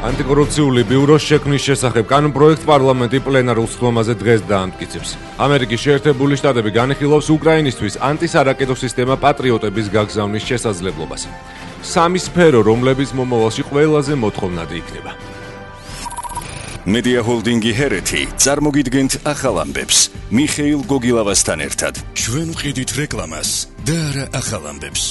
ანტიკორუფციული ბიუროს შექმნის შესახებ კანონპროექტს პარლამენტი პლენარულ სხდომაზე დღეს დაამტკიცებს. ამერიკის შეერთებული შტატები განიხილავს უკრაინისთვის ანტისარაკეტო სისტემა პატრიოტების გაგზავნის შესაძლებლობას. სამი სფერო, რომლებიც მომავალში ყველაზე მოთხოვნადი იქნება. Media Holding-ი ჰერეთი წარმოგიდგენთ ახალ ამბებს მიხეილ გოგილავასთან ერთად. ჩვენ ვყიდით რეკლამას და არა ახალ ამბებს.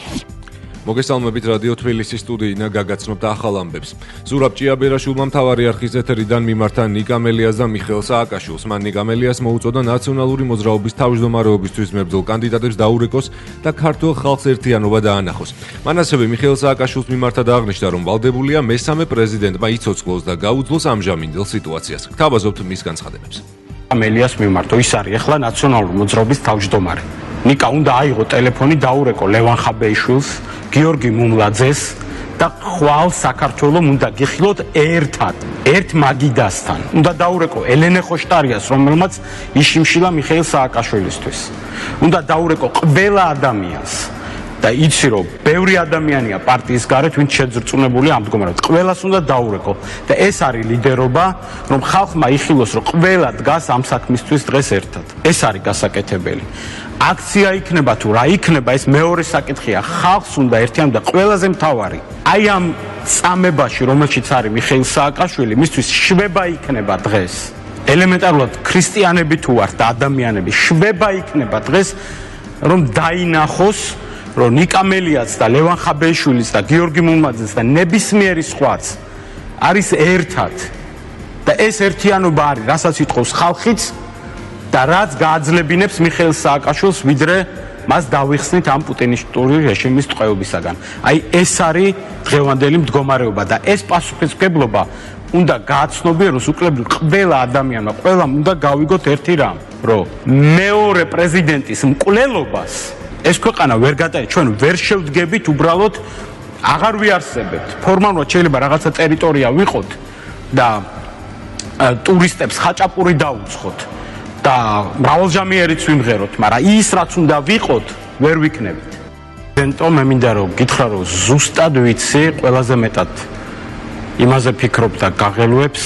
მოგესალმებით რადიო თბილისის სტუდიიდან გაგაცნობთ ახალ ამბებს. ზურაბ ჭიაბერაშვილმა მთავარი არხის ეთერიდან მიმართა ნიკამელიას და მიხეილ სააკაშვილს. მან ნიკამელიას მოუწოდა ნაციონალური მოძრაობის თავმჯდომარეობისთვის მებრძოლ კანდიდატებს დაურეკოს და ქართულ ხალხს ერთიანობა დაანახოს. მან ასევე მიხეილ სააკაშვილს მიმართა დააღნიშნა, რომ ვალდებულია მესამე პრეზიდენტმა იცოცხლოს და გაუძლოს ამჟამინდელ სიტუაციას. გთავაზობთ მის განცხადებებს. ნიკამელიას მიმართ, ის არის ახლა ნაციონალური მოძრაობის თავმჯდომარე. ნიკა უნდა აიღო ტელეფონი, დაურეკო ლევან ხაბეიშვილს, გიორგი მუმლაძეს და ხვალ საქართველოს უნდა გიხილოთ ერთად, ერთ მაგიდასთან. უნდა დაურეკო ელენე ხოშტარიას, რომელმაც იშიმშილა მიხეილ სააკაშვილისთვის. უნდა დაურეკო ყველა ადამიანს და იცი რომ ბევრი ადამიანია პარტიის გარეთ, ვინც შეძრწუნებულია ამ მდგომარეობას. ყველას უნდა დაურეკო და ეს არის ლიდერობა, რომ ხალხმა იხილოს, რომ ყველა დგას ამ საქმისთვის დღეს ერთად. ეს არის გასაკეთებელი. აქცია იქნება თუ რა იქნება, ეს მეორე საკითხია. ხალხს უნდა ერთიანობა და ყველაზე მთავარი, აი ამ წამებაში, რომელშიც არის მიხეილ სააკაშვილი, მისთვის შვება იქნება დღეს. ელემენტარულად ქრისტიანები თუ ვართ და ადამიანები, შვება იქნება დღეს, რომ დაინახოს, რომ ნიკამელიაც და ლევან ხაბეიშვილიც და გიორგი მუმლაძეს და ნებისმიერი სხვაც არის ერთად. და ეს ერთიანობა არის, რასაც იტყობს ხალხიც და რაც გააძლებინებს მიხეილ სააკაშვილს, ვიდრე მას დავიხსნით ამ პუტინისტური რეჟიმის ტყვეობისაგან. აი ეს არის დღევანდელი მდგომარეობა და ეს პასუხისმგებლობა უნდა გააცნობიეროს უკლებრივ ყველა ადამიანმა, ყველამ უნდა გავიგოთ ერთი რამ, რომ მეორე პრეზიდენტის მკვლელობას ეს ქვეყანა ვერ გადაეცა, ჩვენ ვერ შევდგებით, უბრალოდ აღარ ვიარსებებთ. ფორმალურად შეიძლება რაღაცა ტერიტორია ვიყოთ და ტურისტებს ხაჭაპური დაუცხოთ და მრავალჟამიერიც ვიმღეროთ, მაგრამ ის რაც უნდა ვიყოთ, ვერ ვიქნებით. პრეზიდენტო, მე მინდა რომ გითხრა, რომ ზუსტად ვიცი, ყველაზე მეტად იმაზე ფიქრობ და გაღელვებს,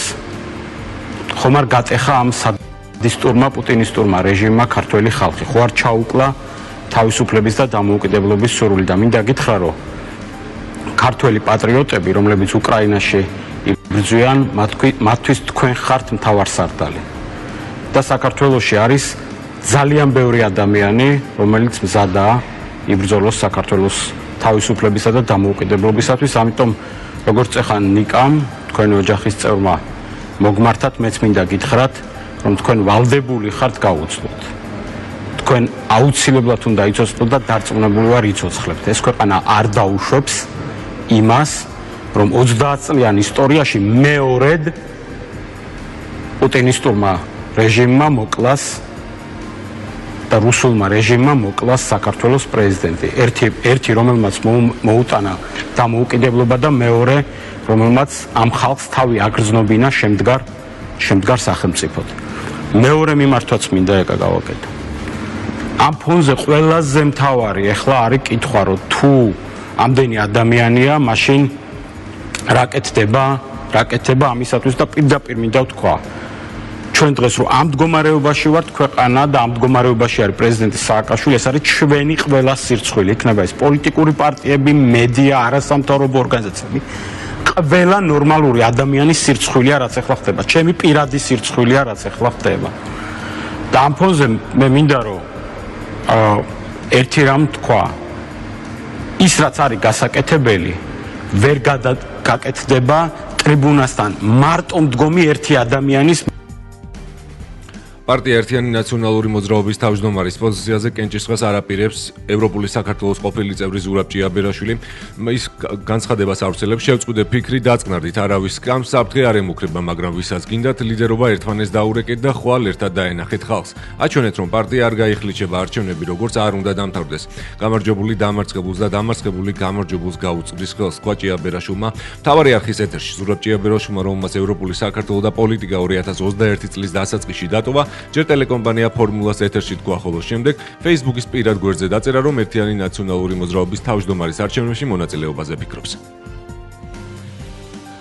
ხომ არ გაწეხა ამ სადისტურმა პუტინისტურმა რეჟიმმა ქართველი ხალხი, ხო არ ჩაუკლა თავისუფლების და დამოუკიდებლობის სურვილი და მინდა გითხრა, რომ ქართველი პატრიოტები, რომლებიც უკრაინაში იბრძვიან, მათთვის თქვენ ხართ მთავარსარდალი. და საქართველოში არის ძალიან ბევრი ადამიანი, რომელიც მზადაა იბრძოლოს საქართველოს თავისუფლებისა და დამოუკიდებლობისათვის, ამიტომ როგორც ეხან ნიკამ, თქვენი ოჯახის წევრმა მოგმართათ, მეც მინდა გითხრათ, რომ თქვენ ვალდებული ხართ გაუძლოთ. თქვენ აუცილებლად უნდა იცოცხლოთ და დარწმუნებული ვარ იცოცხლებთ. ეს ქვეყანა არ დაუშვებს იმას, რომ 30 წლიან ისტორიაში მეორედ პუტინისტურმა რეჟიმმა მოკლას და რუსულმა რეჟიმმა მოკლას საქართველოს პრეზიდენტი. ერთი რომელმაც მოუტანა დამოუკიდებლობა და მეორე რომელმაც ამ ხალხს თავი აგრძნობინა შემდგარ სახელმწიფოდ. მეორე მიმართვაც მინდა ეკა გავაკეთო. ამ ფონზე ყველაზე მთავარი ახლა არის კითხვა, რომ თუ ამდენი ადამიანია, მაშინ რა კეთდება ამისათვის და პირდაპირ მინდა ვთქვა. ჩვენ დღეს რომ ამ მდგომარეობაში ვართ ქვეყანა და ამ მდგომარეობაში არის პრეზიდენტი სააკაშვილი, ეს არის ჩვენი ყველა სირცხვილი, იქნება ეს პოლიტიკური პარტიები, მედია, არასამთავრობო ორგანიზაციები. ყველა ნორმალური ადამიანის სირცხვილია, რაც ახლა ხდება. ჩემი პირადი სირცხვილია, რაც ახლა ხდება. და ამ ფონზე მე მინდა რომ ერთი რამ თქვა, ის რაც არის გასაკეთებელი, ვერ გაკეთდება ტრიბუნასთან მარტო მდგომი ერთი ადამიანის. პარტია ერთიანი ნაციონალური მოძრაობის თავმჯდომარის პოზიციაზე კენჭისყრას არაპირებს ევროპული საქართველოს ყოფილი წევრი ზურაბ ჭიაბერაშვილი. ის განცხადებას ავრცელებს, შევწყვიდე ფიქრი, დაწყნარდით, არავის სკამს საფრთხე არ ემუქრება, მაგრამ ვისაც გინდათ ლიდერობა ერთმანეთს დაურეკეთ და ხვალ ერთად დაენახეთ ხალხს. აჩვენეთ, რომ პარტია არ გაიხლიჩება არჩევნები, როგორც არ უნდა დამთავრდეს. გამარჯვებული დამარცხებულს და დამარცხებული გამარჯვებულს გაუწვდის ხელს, თქვა ჭიაბერაშვილმა. მთავარი არხის ეთერში ზურაბ ჭიაბერაშვილმა, რომელმაც ევროპული საქართველო და პოლიტიკა 2021 წლის დასაწყისში დატოვა, ჯერ ტელეკომპანია ფორმულას ეთერში თქვა, ხოლო შემდეგ Facebook-ის პირად გვერდზე დაწერა, რომ ერთიანი ნაციონალური მოძრაობის თავმჯდომარის არჩევნებში მონაწილეობაზე ფიქრობს.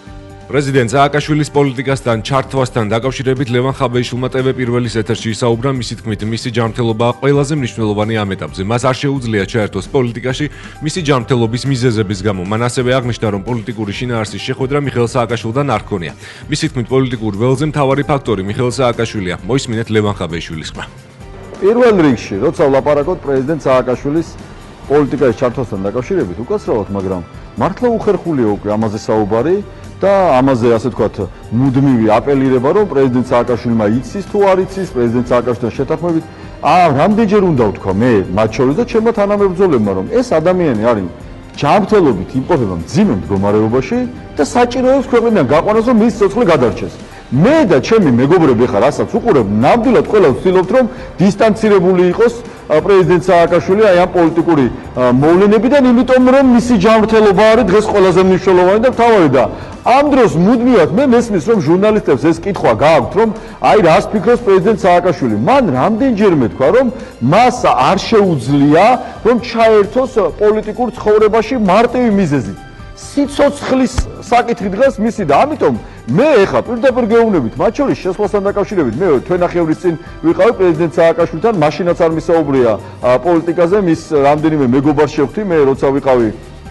პრეზიდენტ სააკაშვილის პოლიტიკასთან ჩართვასთან დაკავშირებით ლევან ხაბეიშვილმა TV პირველის ეთერში ისაუბრა, მისი თქმით, მისი ჯანმრთელობა ყველაზე მნიშვნელოვანი ამ ეტაპზე. მას არ შეუძლია ჩაერთოს პოლიტიკაში მისი ჯანმრთელობის მიზეზების გამო. მან ასევე აღნიშნა, რომ პოლიტიკური შინაარსის შეხვედრა მიხეილ სააკაშვილთან არ ჰქონია. მისი თქმით, პოლიტიკურ ველზე მთავარი ფაქტორი მიხეილ სააკაშვილია. მოისმინეთ ლევან ხაბეიშვილის ხმა. პირველ რიგში, როცა ვლაპარაკობთ პრეზიდენტ სააკაშვილის პოლიტიკაში ჩართვასთან დაკავშირებით, უკაცრავად, მაგრამ მართლა უხერხულია უკვე ამაზე საუბარი და ამაზე ასე ვთქვათ, მუდმივი აპელირება, რომ პრეზიდენტ სააკაშვილმა იცის თუ არ იცის, პრეზიდენტ სააკაშვილთან შეთანხმებით, რამდენჯერ უნდა ვთქვა მე მათ შორის და ჩემმა თანამებრძოლებმა, რომ ეს ადამიანი არის ჯანმრთელობით იმყოფება მძიმე მდგომარეობაში და საჭიროებს ქვეყნიდან გაყვანას, რომ მის სიცოცხლე გადარჩეს. მე და ჩემი მეგობრები ხარ, რასაც უყურებ, ნამდვილად ყველა ვცდილობთ, რომ დისტანცირებული იყოს პრეზიდენტ სააკაშვილი აი ამ პოლიტიკური მოვლენებიდან, იმიტომ რომ მისი ჯანმრთელობა არის დღეს ყველაზე მნიშვნელოვანი და მთავარი და ამ დროს მუდმივად მე მესმის, რომ ჟურნალისტებს ეს კითხვა გააქვთ, რომ აი რას ფიქრობს პრეზიდენტ სააკაშვილი. მან რამდენჯერმე თქვა, რომ მას არ შეუძლია, რომ ჩაერთოს პოლიტიკურ ცხოვრებაში მარტივი მიზეზით. სიცოცხლის საკითხი დღეს მისი და ამიტომ მე ეხა პირდაპირ გეუბნებით, მათ შორის შესვლასთან დაკავშირებით, მე თვენახევრის წინ ვიყავი პრეზიდენტ სააკაშვილთან, მაშინაც არ მისაუბრია პოლიტიკაზე, მის რამდენიმე მეგობარს შევხვდი, მე როცა ვიყავი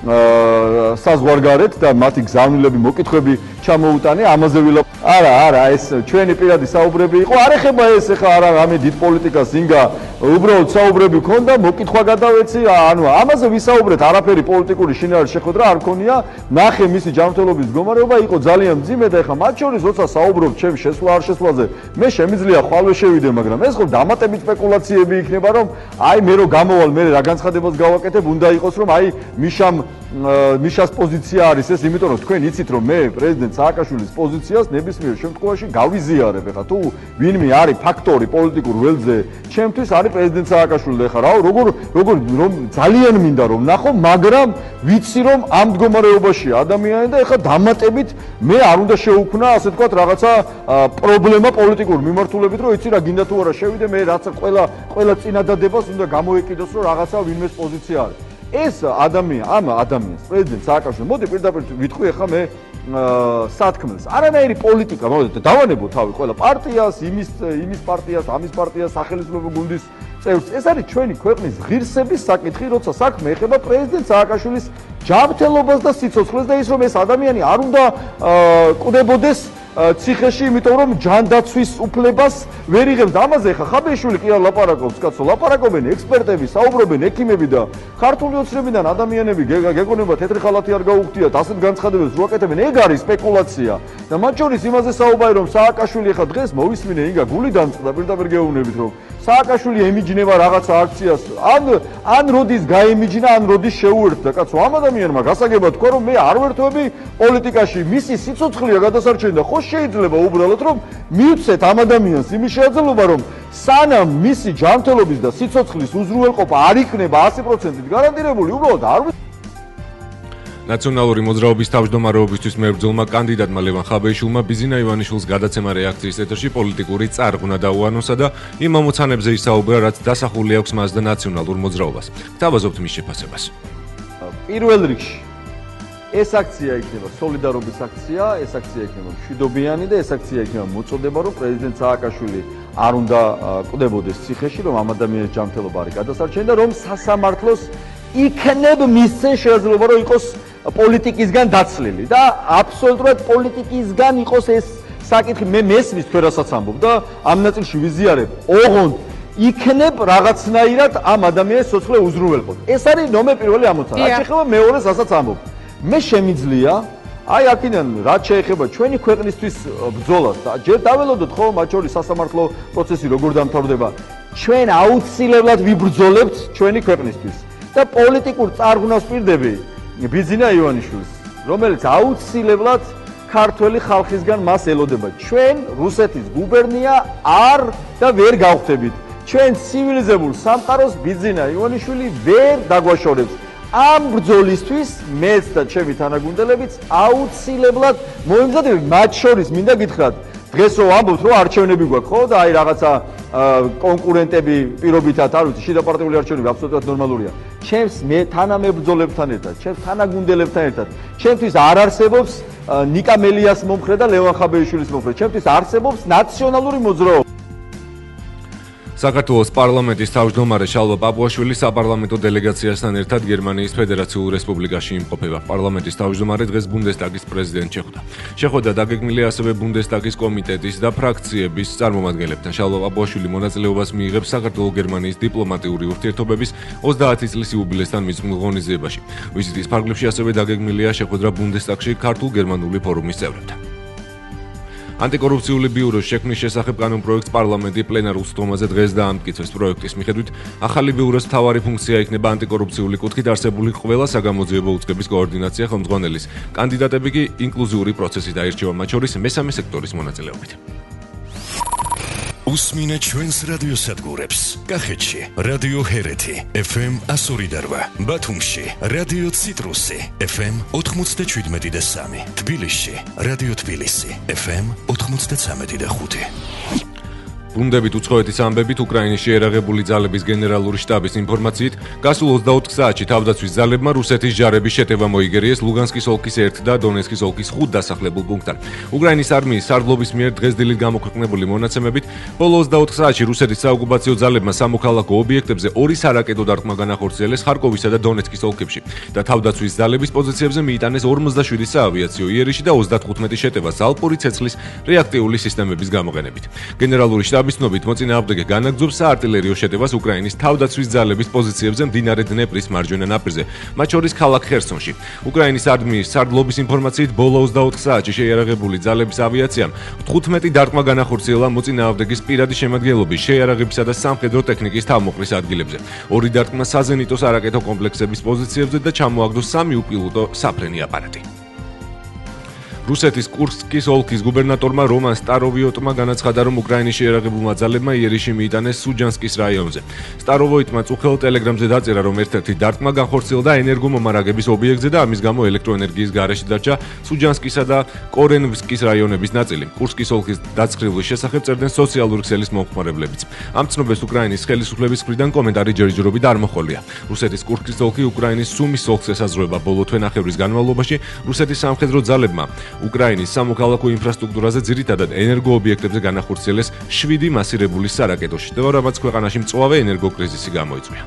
საზღვარგარეთ და მათი გზავნილები, მოკითხვები ჩამოუტანე, ამაზე არა, ეს ჩვენი პირადი საუბრები იყო, არ ეხება ეს ეხა არა რამე დიდ პოლიტიკას, ინგა უბრალოდ საუბრები ქონდა, მოკითხვა გადავეცი, ანუ ამაზე ვისაუბრეთ, არაფერი პოლიტიკური შინაარსის შეხვედრა არ ქონია, ნახე მისი ჯანმრთელობის მდგომარეობა იყო ძალიან მძიმე და ეხა მათ შორის როცა საუბრობ ჩემ შესვლა არ შესვლაზე, მე შემიძლია ხვალვე შევიდე, მაგრამ ეს ხო დამატებით სპეკულაციები იქნება, რომ აი მე რო გამოვალ, მე რა განცხადებას გავაკეთებ, უნდა იყოს რომ აი მიშას პოზიცია არის ეს, იმიტომ რომ თქვენ იცით რომ მე პრეზიდენტ სააკაშვილის პოზიციას ნებისმიერ შემთხვევაში გავიზიარებ. ეხლა თუ ვინმე არის ფაქტორი პოლიტიკურ ველზე, ჩემთვის არის პრეზიდენტ სააკაშვილი. ეხლა რა როგორ რომ ძალიან მინდა რომ ნახო, მაგრამ ვიცი რომ ამ მდგომარეობაშია ადამიანი და ეხლა დამატებით მე არ უნდა შეუქმნა ასე ვთქვათ რაღაცა პრობლემა პოლიტიკურ მიმართულებით, რომ იცი რა გინდა თუ არა შევიდე, მე რაც ყველა წინადადებას უნდა გამოეკიდოს, რომ რაღაცა ვინმეს პოზიცია არის. ეს ადამიანს პრეზიდენტ სააკაშვილი, მოდი პირდაპირ ვიტყვი ახლა მე სათქმელს. არანაირი პოლიტიკა, მოდით დავანებო თავი ყველა პარტიას, იმის პარტიას, ამის პარტიას, სახელმწიფო გუნდის წევრს. ეს არის ჩვენი ქვეყნის ღირსების საკითხი, როცა საქმე ეხება პრეზიდენტ სააკაშვილის ჯანმრთელობას და სიცოცხლეს და ის რომ ეს ადამიანი არ უნდა კვდებოდეს ციხეში, იმიტომ რომ ჯანდაცვის უფლებას ვერ იღებს და ამაზე ხა ხაბეიშვილი კი არ ლაპარაკობს, კაცო, ლაპარაკობენ ექსპერტები, საუბრობენ ექიმები და ქართული ოცნებიდან ადამიანები გეგონება თეთრი ხალათი არ გაუხდიათ, ასეთ განცხადებებს რო აკეთებენ, ეგ არის სპეკულაცია. და მათ შორის იმაზე საუბარი რომ სააკაშვილი ხა დღეს მოვისმინე ინგა გული დამწყდა, პირდაპირ გეუბნებით რომ სააკაშვილი ემიჯნება რაღაცა აქციას, ან როდის გაემიჯნა, ან როდის შეუერთდა, კაცო, ამ ადამიანმა გასაგებად თქვა რომ მე არ ვერთვები პოლიტიკაში, მისი სიცოცხლეა გადასარჩენი და ხო შეიძლება უბრალოდ რომ მივცეთ ამ ადამიანს იმის შეაძლებლობა რომ სანამ მისი ჯანმრთელობის და სიცოცხლის უზრუნველყოფა არ იქნება 100%-ით გარანტირებული, უბრალოდ არ ნაციონალური მოძრაობის თავმჯდომარეობისთვის მებრძოლმა კანდიდატმა ლევან ხაბეიშვილმა ბიზინა ივანიშვილის გადაცემა რეაქციის ეთერში პოლიტიკური წარღვნა დაუანონსა და იმ ამოცანებზე ისაუბრა, რაც დასახული აქვს მას და ნაციონალურ მოძრაობას. გთავაზობთ მის შეფასებას. პირველ რიგში ეს აქცია იქნება სოლიდარობის აქცია, ეს აქცია იქნება მშვიდობიანი და ეს აქცია იქნება მოწოდება, რომ პრეზიდენტ სააკაშვილი არ უნდა კვდებოდეს ციხეში, რომ ამ ადამიანის ჯანმრთელობა არის გადასარჩენი და რომ სასამართლოს იქნება მისცენ შესაძლებლობა, რომ იყოს პოლიტიკისგან დაცლილი და აბსოლუტურად პოლიტიკისგან იყოს ეს საკითხი. მე მესმის თქვენ რასაც ამბობ და ამ ნაწილში ვიზიარებ, ოღონდ იქნებ რაღაცნაირად ამ ადამიანის სიცოცხლე უზრუნველყოთ. ეს არის ნომერ პირველი ამოცანა. რაც შეეხება მეორეს, რასაც ამბობ. მე შემიძლია აი აქედან რაც შეეხება ჩვენი ქვეყნისთვის ბრძოლას და ჯერ დაველოდოთ ხო მათ შორის სასამართლო პროცესი როგორ დამთავრდება. ჩვენ აუცილებლად ვიბრძოლებთ ჩვენი ქვეყნისთვის და პოლიტიკურ წარღვნას პირდები ბიზინა ივანიშვილს, რომელიც აუცილებლად ქართველი ხალხისგან მას ელოდება. ჩვენ რუსეთის გუბერნია არ და ვერ გავხდებით. ჩვენ ცივილიზებულ სამყაროს ბიზინა ივანიშვილი ვერ დაგვაშორებს. ამ ბრძოლისთვის მეც და ჩემი თანაგუნდელებიც აუცილებლად მოიმზადებთ. მათ შორის მინდა გითხრათ, დღესო ამბობთ რომ არჩევნები გვაქვს ხო და აი რაღაცა კონკურენტები პირობითად არ ვიცი, შიდა პარტიული არჩევნები აბსოლუტურად ნორმალურია. ჩემს მე თანამებრძოლებთან ერთად, ჩემს თანაგუნდელებთან ერთად, ჩემთვის არ არსებობს ნიკა მელიას მომხრე და ლევან ხაბეიშვილის მომხრე. ჩემთვის არსებობს ნაციონალური მოძრაობა. საქართველოს პარლამენტის თავმჯდომარე შალვა პაპუაშვილი საპარლამენტო დელეგაციასთან ერთად გერმანიის ფედერაციულ რესპუბლიკაში იმყოფება. პარლამენტის თავმჯდომარე დღეს ბუნდესტაგის პრეზიდენტს შეხვდა. შეხვედრა დაგეგმილია ასევე ბუნდესტაგის კომიტეტის და ფრაქციების წარმომადგენლებთან. შალვა პაპუაშვილი მონაწილეობას მიიღებს საქართველოს-გერმანიის დიპლომატიური ურთიერთობების 30 წლის იუბილესთან მიძღვნილ ღონისძიებაში. ვიზიტის ფარგლებში ასევე დაგეგმილია შეხვედრა ბუნდესტაგში ქართულ-გერმანული ფორუმის წევრებთან. ანტიკორუფციული ბიუროს შექმნის შესახებ კანონპროექტს პარლამენტი პლენარულ სხდომაზე დღეს დაამტკიცეს. პროექტის მიხედვით ახალი ბიუროს მთავარი ფუნქცია იქნება ანტიკორუფციული კუთხით არსებული ყველა საგამოძიებო უწყების კოორდინაცია, ხელმძღვანელის კანდიდატები კი ინკლუზიური პროცესით აირჩევა, მათ შორის მესამე სექტორის მონაწილეობით. უსმინე ჩვენს რადიოსადგურებს. კახეთში რადიო ჰერეთი FM 102.8, ბათუმში რადიო ციტრუსი FM 97.3, თბილისში რადიო თბილისი FM 93.5. ბუნდებით უცხოეთის ამბებით უკრაინის შეერაღებული ძალების გენერალური შტაბის ინფორმაციით, გასულ 24 საათში თავდაცვის ძალებმა რუსეთის ჯარების შეტევა მოიგერიეს ლუგანსკის ოლქის 1 და დონეცკის ოლქის 5 დასახლებულ პუნქტთან. უკრაინის არმიის სარდლობის მიერ დღეს დილით გამოქვეყნებული მონაცემებით, ბოლო 24 საათში რუსეთის საოკუპაციო ძალებმა სამოქალაქო ობიექტებზე 2 სარაკეტო დარტყმა განახორციელეს ხარკოვისა და დონეცკის ოლქებში და თავდაცვის ძალების პოზიციებზე მიიტანეს 47 საავიაციო იერიში და 35 შეტევა ალპური ცეცხლის რეაქტიული სისტემების გამოყენებით. გენერალური შტაბის ცნობით მოწინააღმდეგე განაგრძობს საარტილერიო შეტევას უკრაინის თავდაცვის ძალების პოზიციებზე მდინარე დნეპრის მარჯვენა ნაპირზე, მათ შორის ქალაქ ხერსონში. უკრაინის არმიის სარდლობის ინფორმაციით, ბოლო 24 საათში შეიარაღებული ძალების ავიაციამ 15 დარტყმა განახორციელა მოწინააღმდეგის პირადი შემადგენლობის შეიარაღებისა და სამხედრო ტექნიკის თავმოყრის ადგილებზე. 2 დარტყმა საზენიტო სარაკეტო კომპლექსების პოზიციებზე და ჩამოაგდო 3 უპილოტო საფრენი აპარატი. რუსეთის კურსკის ოლქის გუბერნატორმა რომან სტაროვიოტმა განაცხადა, რომ უკრაინის შეიარაღებულმა ძალებმა იერიში მიიტანეს სუჯანსკის რაიონზე. სტაროვოიტმა წუხელ ტელეგრამზე დაწერა, რომ ერთ-ერთი დარტყმა განხორციელდა ენერგომომარაგების ობიექტზე და ამის გამო ელექტროენერგიის გარეშე დარჩა სუჯანსკისა და კორენვსკის რაიონების ნაწილი. კურსკის ოლქის დაწყრილვის შესახებ წერდნენ სოციალური ქსელის მომხმარებლებიც. ამ ცნობებს უკრაინის ხელისუფლების მხრიდან კომენტარი ჯერჯერობით არ მოჰყოლია. რუსეთის კურსკის ოლქი უკრაინის სუმის ოლქს ესაზღვრება. ბოლო თვენახევრის განმავლობაში რუსეთის სამხედრო ძალებმა უკრაინის სამოქალაქო ინფრასტრუქტურაზე ძირითადად ენერგოობიექტებზე განახორციელეს 7 მასირებული სარაკეტო შეტევა, რამაც ქვეყანაში მწვავე ენერგოკრიზისი გამოიწვია.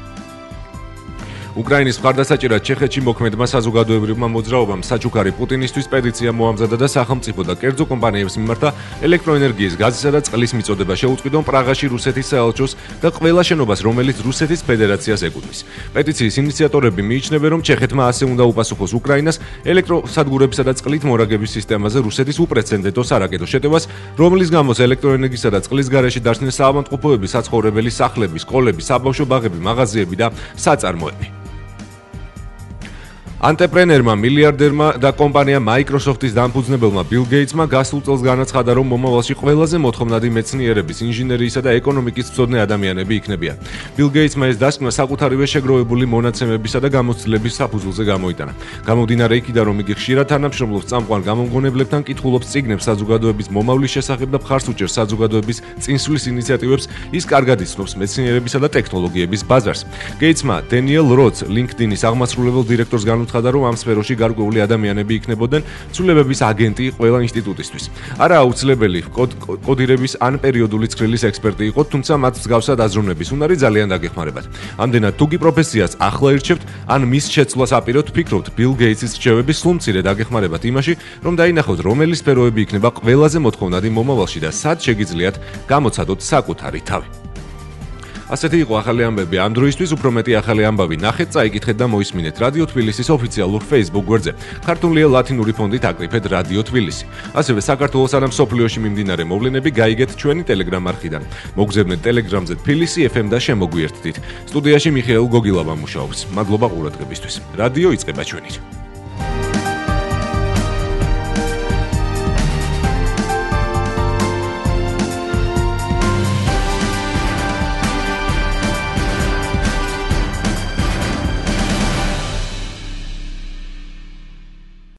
უკრაინის მხარდასაჭერად ჩეხეთში მოქმედმა საზოგადოებრივმა მოძრაობამ საჩუქარი პუტინისთვის პეტიცია მოამზადა და სახელმწიფო და კერძო კომპანიებს მიმართა ელექტროენერგიის, გაზისა და წყლის მიწოდება შეუწყვიტონ პრაღაში რუსეთის საელჩოს და ყველა შენობას, რომელიც რუსეთის ფედერაციას ეკუთვნის. პეტიციის ინიციატორები მიიჩნევენ, რომ ჩეხეთმა ასე უნდა უპასუხოს უკრაინას ელექტროსადგურებისა და წყლით მორაგების სისტემაზე რუსეთის უპრეცედენტო სარაკეტო შეტევას, რომლის გამოც ელექტროენერგიისა და წყლის გარეშე დარჩნენ საავადმყოფოები, საცხოვრებელი სახლები, სკოლები, საბავშვო ბაღები, მაღაზიები და საწარმოები. ანტრეპრენერმა, მილიარდერმა და კომპანია Microsoft-ის დამფუძნებელმა Bill Gates-მა გასულ წელს განაცხადა, რომ მომავალში ყველაზე მოთხოვნადი მეცნიერების, ინჟინერიისა და ეკონომიკის მცოდნე ადამიანები იქნებიან. Bill Gates-მა ეს დასკვნა საკუთარივე შეგროვებული მონაცემებისა და გამოცდილების საფუძველზე გამოიტანა. გამომდინარე იქიდან, რომ იგი ხშირად თანამშრომლობს წამყვან გამომგონებლებთან, კითხულობს წიგნებს საზოგადოების მომავლის შესახებ და მხარს უჭერს საზოგადოების წინსვლის ინიციატივებს, ის კარგად იცნობს მეცნიერებისა და ტექნოლოგიების ბაზარს. Gates-მა Daniel Roth, LinkedIn-ის აღმასრულებელ დირექტორს განუცხადა, რომ ამ სფეროში გარკვეული ადამიანები იქნებოდნენ ცვლილებების აგენტი ყველა ინსტიტუტისთვის. არა აუცილებელი კოდირების ან პერიოდული ცხრილის ექსპერტი იყოთ, თუმცა მათ მსგავსად აზროვნების უნარი ძალიან დაგეხმარებათ. ამდენად თუ კი პროფესიას ახლა ირჩევთ, ან მის შეცვლას აპირებთ, ფიქრობთ Bill Gates-ის რჩევების სულ მცირე დაგეხმარებათ იმაში, რომ დაინახოთ, რომელი სფეროები იქნება ყველაზე მოთხოვნადი მომავალში და სად შეგიძლიათ გამოცადოთ საკუთარი თავი. ასეთი იყო ახალი ამბები ამ დროისთვის, უფრო მეტი ახალი ამბავი ნახეთ, წაიკითხეთ და მოისმინეთ რადიო თბილისის ოფიციალურ Facebook გვერდზე. ქართული ლათინური ფონდით აკრიფეთ რადიო თბილისი. ასევე საქართველოს ან მსოფლიოში მიმდინარე მოვლენები გაიგეთ ჩვენი Telegram არხიდან. მოგზაურობთ Telegram-ზე თბილისი FM და შემოგვიერთდით. სტუდიაში მიხეილ გოგილავა მუშაობს. მადლობა ყურადღებისთვის. რადიო იწყება ჩვენით.